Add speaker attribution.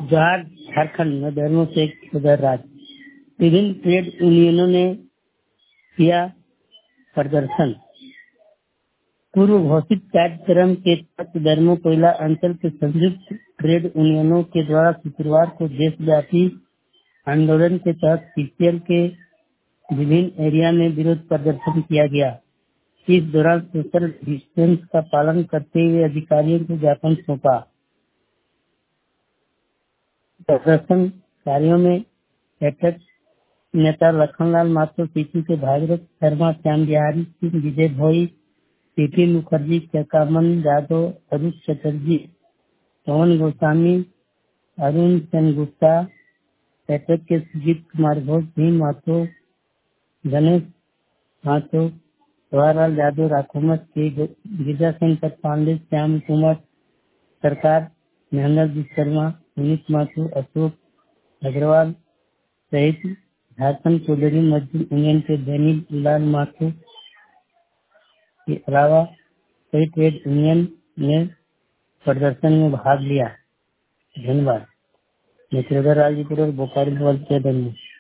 Speaker 1: जोहार झारखंड में धर्मों से उधर राज विभिन्न ट्रेड यूनियनों ने किया प्रदर्शन। पूर्व घोषित कार्यक्रम के तहत धर्मो कोयला अंचल के संयुक्त ट्रेड यूनियनों के द्वारा शुक्रवार को देशव्यापी आंदोलन के तहत सीसीएल के विभिन्न एरिया में विरोध प्रदर्शन किया गया। इस दौरान सोशल डिस्टेंस का पालन करते हुए अधिकारियों को ज्ञापन सौंपा। प्रदर्शनकारियों में एटक नेता लखनलाल माथुर, पीपी के भागीरथ शर्मा, श्याम बिहारी सिंह, विजय भोई, पीपी मुखर्जी, चकामन यादव, अरूप चटर्जी, पवन गोस्वामी, अरुण सेनगुप्ता, एटक के सुजीत कुमार घोष, भीम माथुर, गणेश माथुर, जवाहरलाल यादव, राखोमत के गिरजा शंकर पांडे, श्याम कुमार सरकार, महेंद्र शर्मा, सुनीत माथुर, अशोक अग्रवाल सहित झारखंड चौधरी मजदूर यूनियन के दैनिक लाल माथुर के अलावा कई ट्रेड यूनियन ने प्रदर्शन में भाग लिया। धन्यवाद। मैं राजीपुर और बोकारो से